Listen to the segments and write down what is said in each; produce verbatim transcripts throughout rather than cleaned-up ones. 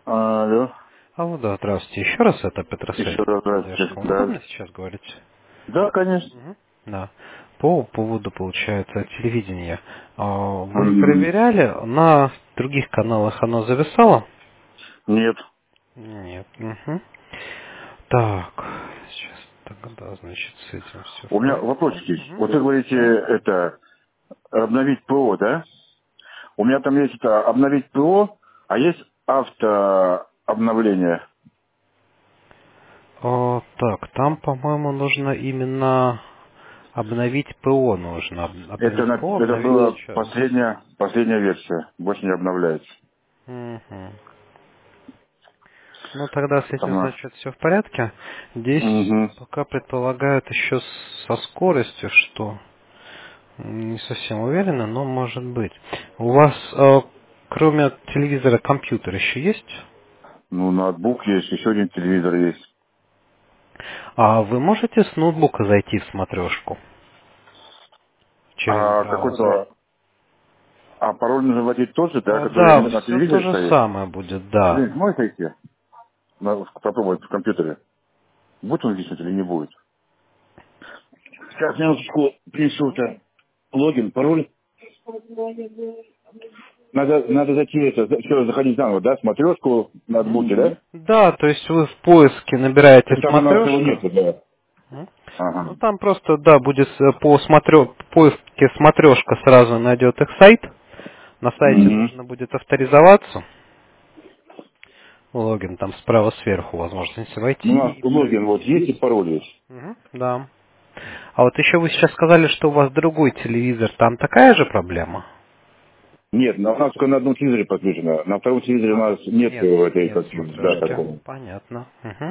Алло. Алло, да, здравствуйте. Еще раз это Еще Петросвет. раз здравствуйте. Поддержка. Вам Да. удобно сейчас говорить? Да, конечно. Мгм. Да. По поводу, получается, телевидения. А, Вы Мгм. проверяли, на других каналах оно зависало? Нет. Нет. Мгм. Так, сейчас тогда, значит, с этим все в У меня порядке. вопросик есть. Мгм. Вот вы говорите, Да. это, обновить ПО, да? У меня там есть это, обновить ПО, а есть автообновление. О, так, там, по-моему, нужно именно обновить ПО нужно. Об- Это, Обновить на- ПО, это обновить была счет. последняя, последняя версия. Больше не обновляется. Мгм. Ну, тогда с этим, Там, значит, все в порядке. Здесь угу. пока предполагают еще со скоростью, что не совсем уверена, но может быть. У вас, э, кроме телевизора, компьютер еще есть? Ну, ноутбук есть, еще один телевизор есть. А вы можете с ноутбука зайти в смотрешку через А браузер? какой-то, а пароль нужно вводить тот же, да, А, который да, на все то телевизоре же стоит? самое будет, да. Блин, можете идти? Надо попробовать в компьютере. Будет он висеть или не будет? Сейчас, минуточку, принесу-то логин, пароль. Надо, надо зайти, это, все, заходить заново, да, смотрешку на Мгм. ноутбуке, да? Да, то есть вы в поиске набираете И там у нас его смотрешка. нету, да. М? Ну, Ага. там просто, да, будет э, по смотрё... поиске смотрешка сразу найдет их сайт. На сайте Угу. нужно будет авторизоваться. Логин там справа сверху возможность У нас войти и логин вот провести. есть и пароль есть. Мгм, да. А вот еще вы сейчас сказали, что у вас другой телевизор. Там такая же проблема? Нет, на- у нас только на одном телевизоре подключено. На втором телевизоре у А, нас нет нет, этой, нет как, да, смотрешки. такого. Понятно. Мгм.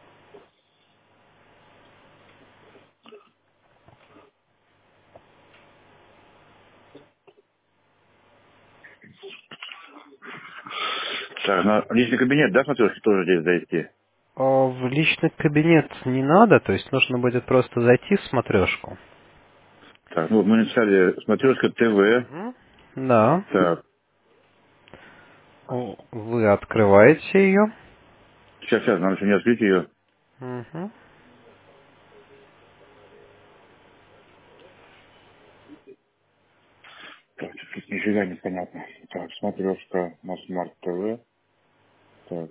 Так, на личный кабинет, да, смотрешки тоже здесь зайти? А в личный кабинет не надо, то есть нужно будет просто зайти в смотрешку. Так, ну вот мы написали смотрешка ТВ. Мгм. Да. Так, О, Вы открываете ее. сейчас, сейчас, нам еще не открыть ее. Мгм. Так, тут нифига непонятно. Так, смотрешка на Смарт ТВ. Так.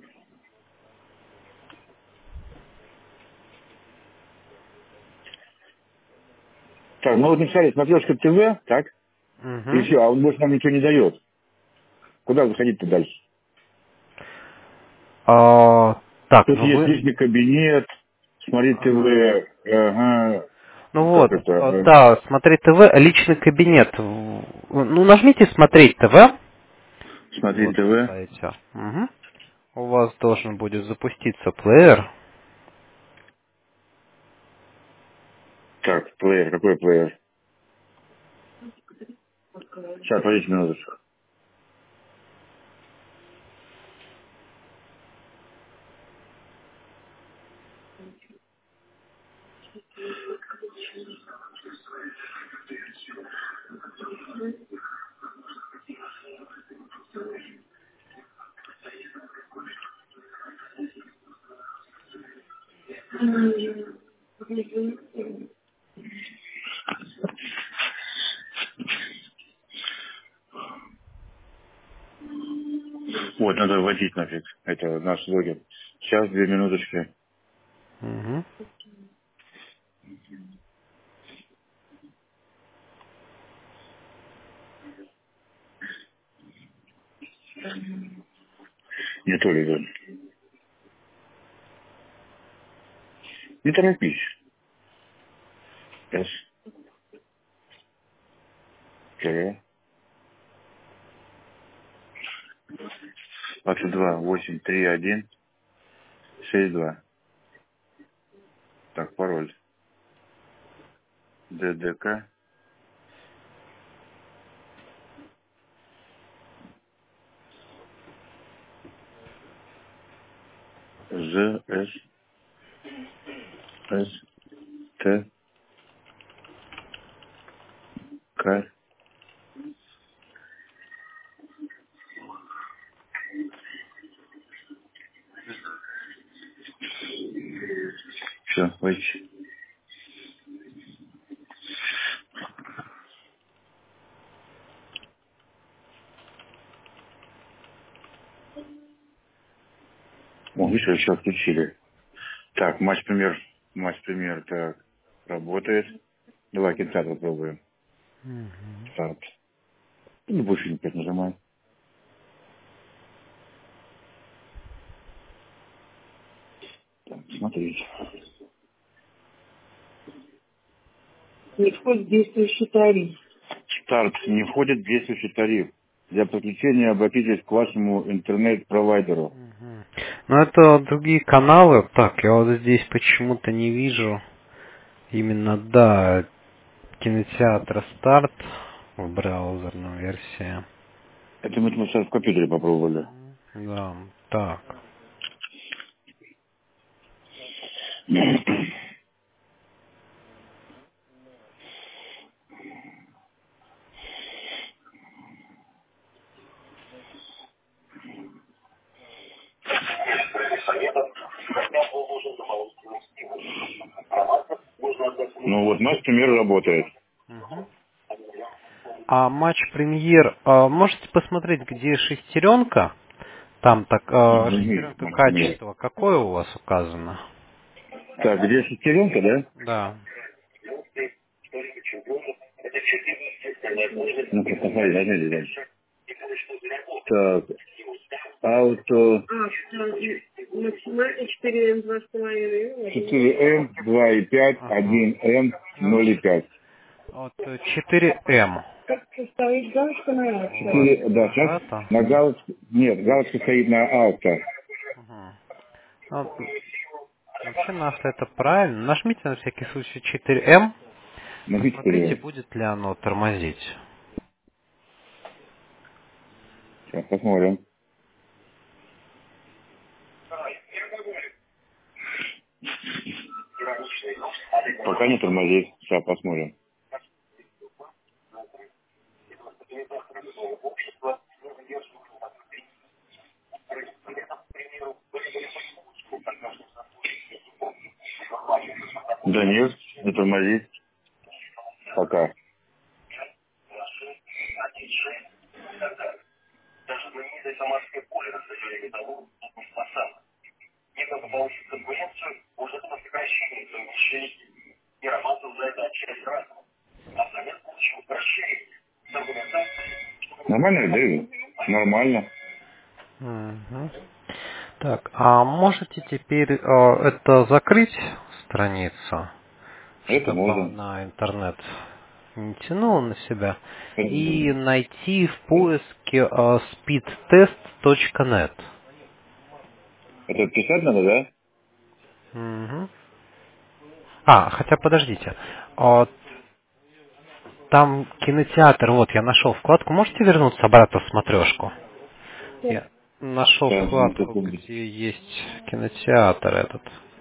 Так, ну вот написали смотрешка ТВ, так? И Мгм. все, а он больше нам ничего не дает. Куда заходить-то дальше? А, так, Тут ну есть вы... личный кабинет, смотреть Ага. ТВ, ага, Ну как вот, это, а, э, да, смотреть ТВ, личный кабинет. В- Ну, нажмите смотреть ТВ. смотреть Вот на ТВ. сайте. Мгм. У вас должен будет запуститься плеер. Так, плеер, какой плеер? Сейчас, подождите минуточку. Вот, надо вводить нафиг. Это наш логин. Сейчас, две минуточки. Мгм. Не то ли, да. Не торопись. С, ТВ, двадцать два, восемь, три, один, шесть, два. Так, пароль. ДДК, З, С, С, Т, К, Все, выйти. О, видишь, еще отключили. Так, матч-пример. Матч-пример, так, работает. Давай кинотеатр попробуем. Угу. Старт. Ну, больше не пять нажимай. Так, смотреть. Не входит в действующий тариф. Старт. Не входит в действующий тариф. Для подключения обратитесь к вашему интернет-провайдеру. Угу. Ну, это другие каналы. Так, я вот здесь почему-то не вижу. Именно, да, кинотеатра старт в браузерной версии. Это мы мы сейчас в компьютере попробовали. Да, так. Ну вот наш пример работает. Угу. А матч премьер, а, можете посмотреть, где шестеренка? Там так, а, Нажми, шестеренка наш пример. качества, какое у вас указано? Так, где шестеренка, да? Да. Ну, посмотри, нажми дальше. Так, ауто А, там максимально четыре эм два с половиной. четыре эм, два и пять, Ага. один эм, Ну, ноль и ч- пять. вот э, четыре эм. Как составить галочку на У вас четыре, да, сейчас это? на галочке, нет, галочка стоит на ауто. Угу. Вот, вообще наш это правильно. Нажмите на всякий случай четыре эм. Нажми Посмотрите, четыре. будет ли оно тормозить. Сейчас посмотрим. Пока не тормозит. Сейчас посмотрим. Да нет, не тормозит. Пока. Нормально, да? Нормально. Мгм. Так, а можете теперь э, это закрыть страницу, Это чтобы можно. она интернет не тянула на себя, Это и можно. найти в поиске э, speedtest точка нет. Это писать надо, да? Мгм. А, хотя подождите, а, там кинотеатр, вот я нашел вкладку, можете вернуться обратно в смотрешку? Я нашел Сейчас, на вкладку, секунду. где есть кинотеатр этот.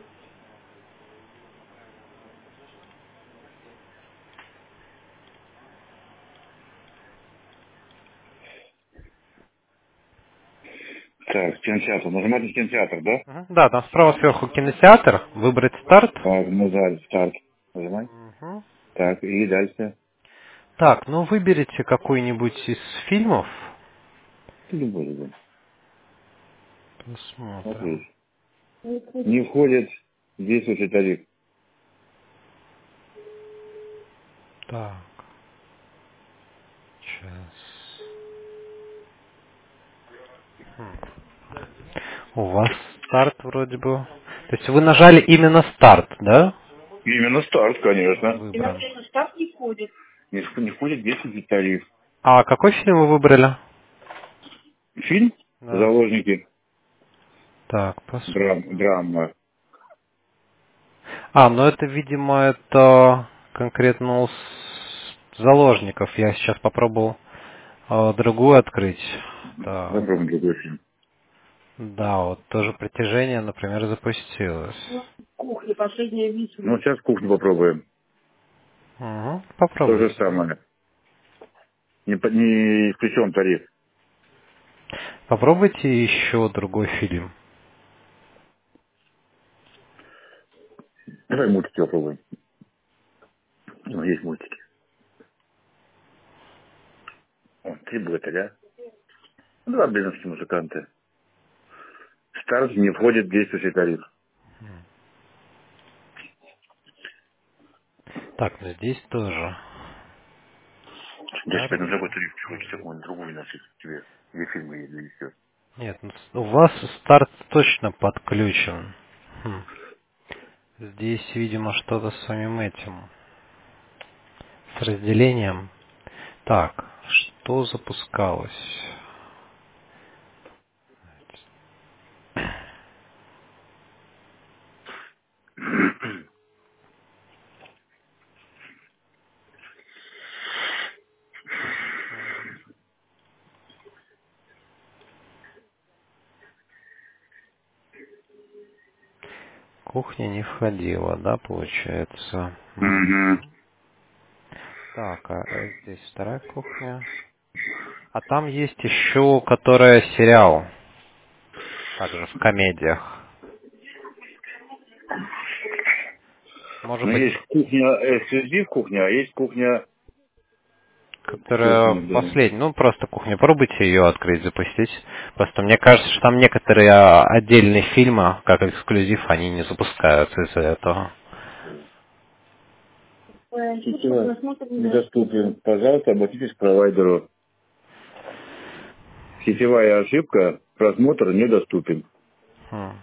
Так, кинотеатр. Нажимайте кинотеатр, да? Мгм. Да, там справа сверху кинотеатр, выбрать старт. Так, нажали старт. Нажимай. Мгм. Так, и дальше. Так, ну выберите какой-нибудь из фильмов. Любой, любой. Посмотрим. Смотри. Не входит в действующий тариф. Так, сейчас. Хм. У вас старт вроде бы. То есть вы нажали именно старт, да? Именно старт, конечно. И Выбран. вообще на штаб не входит. Не, в- не входит в действующий тариф. А какой фильм вы выбрали? Фильм Да. «Заложники». Так, Драм, посмотрим. драма. А, ну это, видимо, это конкретно у с- заложников. Я сейчас попробовал э, другую открыть. Так. Попробуем другой фильм. Да, вот тоже притяжение, например, запустилось. Кухня, последняя битва. Ну, сейчас кухню попробуем. Угу, То же попробуйте. самое. Не, по- не исключен тариф. Попробуйте еще другой фильм. Давай мультики попробуем. Ну, есть мультики. О, три богатыря. Два бременские музыканты. Старт не входит в действующий тариф. Так, ну здесь тоже. Я Старт. теперь на другой тариф хочется какую-нибудь другую носить тебе. Где фильмы есть, или все. Нет, ну, с- у вас старт точно подключен. Хм. Здесь, видимо, что-то с самим этим. С разделением. Так, что запускалось? Кухня не входила, да, получается? Угу. Мгм. Так, а э, здесь вторая кухня. А там есть еще, которая сериал. Также в комедиях. Может Ну, быть, есть кухня, эксклюзив кухня, а есть кухня... Что которая там, да? последняя. Ну, просто кухня. Попробуйте ее открыть, запустить. Просто мне кажется, что там некоторые а, отдельные фильмы, как эксклюзив, они не запускаются из-за этого. Сетевая недоступен. Пожалуйста, обратитесь к провайдеру. Сетевая ошибка, просмотр недоступен. Хм.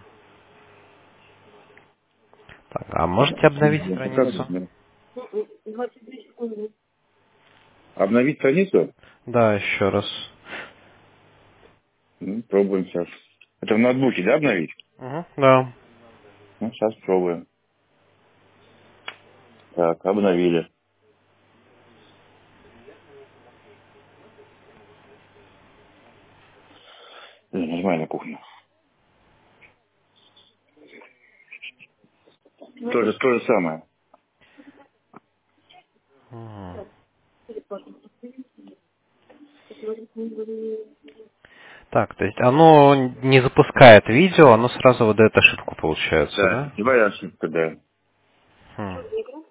Так, а можете обновить страницу? двадцать две секунды. Обновить страницу? Да, еще раз. Ну, пробуем сейчас. Это в ноутбуке, да, обновить? Угу, да. Ну, сейчас пробуем. Так, обновили. Э, Нажимай на кухню. То же, то же самое. Мгм. Так, то есть оно не запускает видео, оно сразу выдает ошибку, получается, Да, да? сетевая ошибка, да. Хм.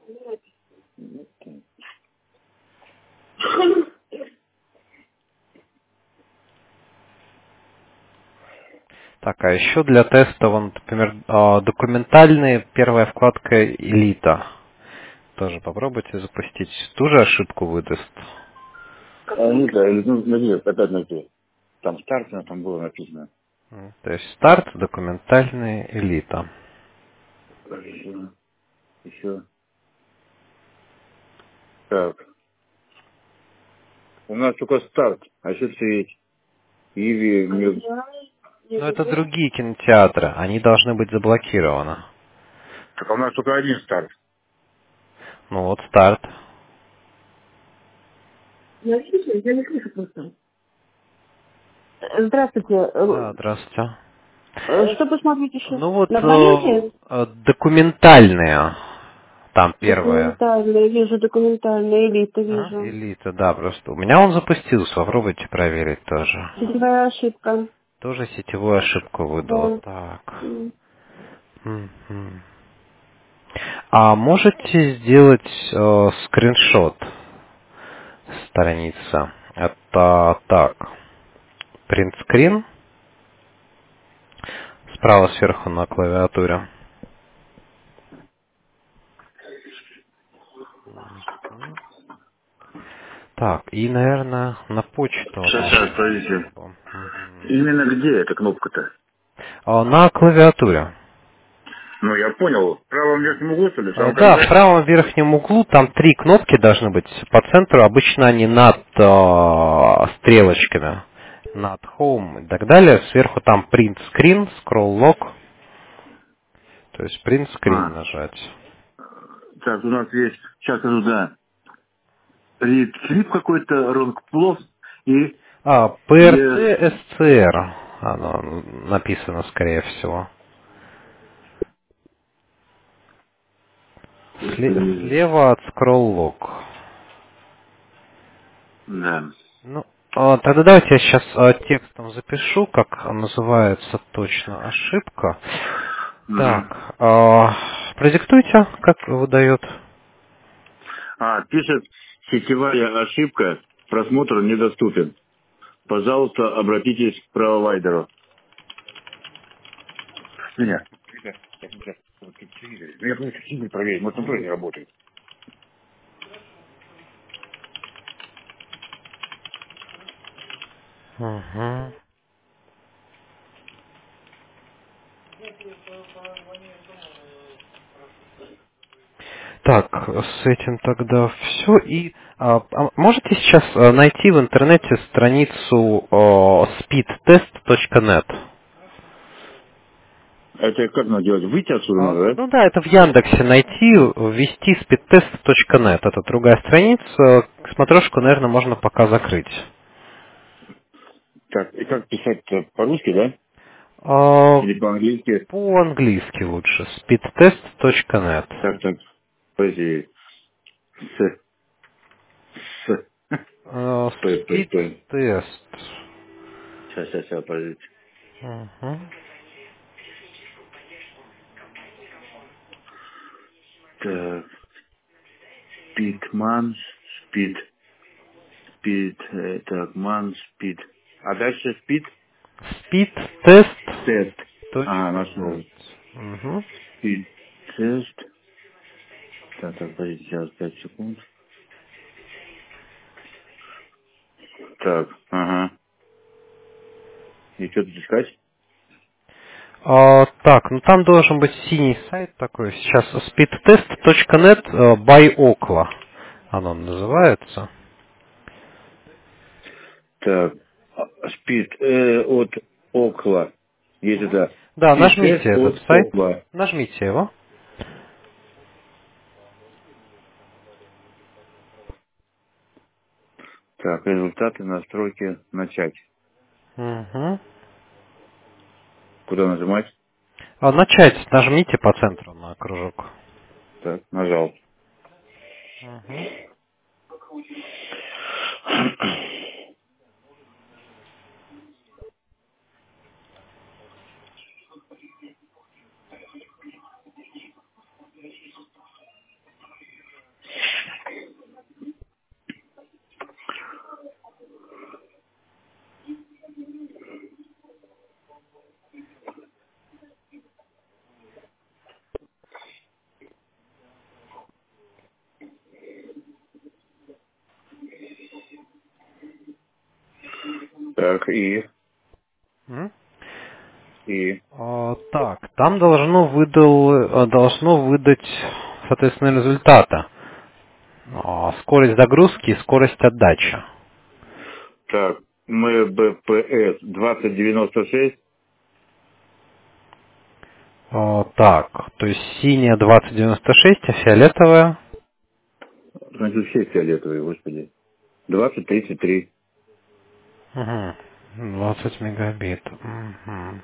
Так, а еще для теста, вон, например, а, документальные, первая вкладка «Элита». Тоже попробуйте запустить. Ту же ошибку выдаст. А, не знаю, ну, найди, опять найти. Там старт, там было написано. М, То есть старт, документальная «Элита». Еще, еще. Так, у нас только старт, а еще есть. Иви, Мир. Но это другие кинотеатры, они должны быть заблокированы. Так а у нас только один старт. Ну вот старт. Я слышу, я не слышу просто. Здравствуйте. Да, Э, здравствуйте. э, Что посмотреть еще? Ну вот На э, планете? э, документальные, там первое. Документальная, вижу, документальная, элита Ага, вижу. элита, да, просто. У меня он запустился, попробуйте проверить тоже. Сетевая ошибка. Тоже сетевую ошибку выдала. Да. Так. М. Мгм. А можете сделать э, скриншот страницы? Это так. Принтскрин. Справа сверху на клавиатуре. Мгм. Так, и, наверное, на почту Сейчас, сейчас, отправить подождите. ссылку. Мгм. Именно где эта кнопка-то? А, на клавиатуре. Ну, я понял. В правом верхнем углу, что ли, в Э, самом Да, в конце? правом верхнем углу там три кнопки должны быть по центру. Обычно они над э, стрелочками. Над Home и так далее. Сверху там Print Screen, Scroll Lock. То есть Print Screen А, нажать. так, у нас есть, сейчас скажу, да. Ретрит какой-то, Ронкплов и А, Е... пи эр ти эс си ар. Оно написано, скорее всего. Сле- слева от Scroll Lock. Да. Ну, а, тогда давайте я сейчас а, текстом запишу, как называется точно ошибка. Так, а, продиктуйте, как выдает. А, пишет, сетевая ошибка, просмотр недоступен. Пожалуйста, обратитесь к провайдеру. Меня. Я просто сильно проверить, может он тоже не работает. Угу. Так, с этим тогда все. И а, а можете сейчас а, найти в интернете страницу а, speedtest точка нет? Это как надо делать? Выйти отсюда А, надо, да? ну да, это в Яндексе найти, ввести speedtest точка нет. Это другая страница. Смотрешку, наверное, можно пока закрыть. Так, и как писать-то? По-русски, да? А, Или по-английски? по-английски лучше. speedtest точка нет. Так, так. Подожди. С. С. А, Стой, стой, стой. speedtest. Сейчас, сейчас, сейчас, подождите. Угу. Так. Спидман, спид, спид, э, так, ман, спид. А дальше спид? speedtest Тест. А, точка нашел. нет. Угу. Спид, тест. Так, так, подождите, сейчас, пять секунд. Так, ага. И что тут искать? А, так, ну там должен быть синий сайт такой. Сейчас speedtest точка нет э, by Okla. Оно называется. Так, а, спид, э, от Окла. Есть это. Да, Спид нажмите тест этот от сайт. Окла. Нажмите его. Так, результаты, настройки, начать. Угу. Куда нажимать? А, начать нажмите по центру на кружок. Так, нажал. Угу. Так, и, М? и, А, так, там должно, выдал, э, должно выдать, соответственно, результаты. А, скорость загрузки и скорость отдачи. так, МБПС двадцать девяносто шесть. А, так, то есть синяя двадцать девяносто шесть, а фиолетовая? Значит, все фиолетовые, господи. двадцать тридцать три. Угу. двадцать мегабит. Угу.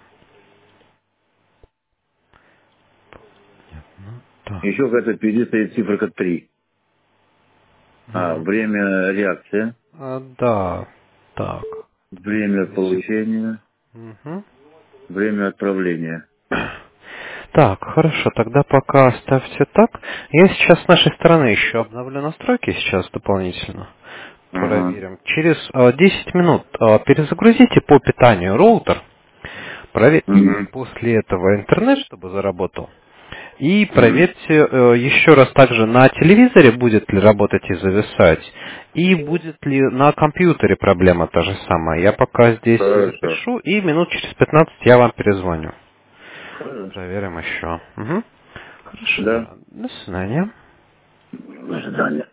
Так. Еще какая-то впереди стоит циферка три. А, М. время реакции, А, да. Так. время получения, Угу. время отправления. Так, хорошо, тогда пока оставьте так. Я сейчас с нашей стороны еще обновлю настройки сейчас дополнительно. Ага. Проверим. Через э, десять минут э, перезагрузите по питанию роутер. Проверьте Угу. после этого интернет, чтобы заработал. И Угу. проверьте э, еще раз также на телевизоре, будет ли работать и зависать. И будет ли на компьютере проблема та же самая. Я пока здесь Хорошо. запишу, и минут через пятнадцать я вам перезвоню. Хорошо. Проверим еще. Угу. Хорошо. Да. До свидания. До свидания.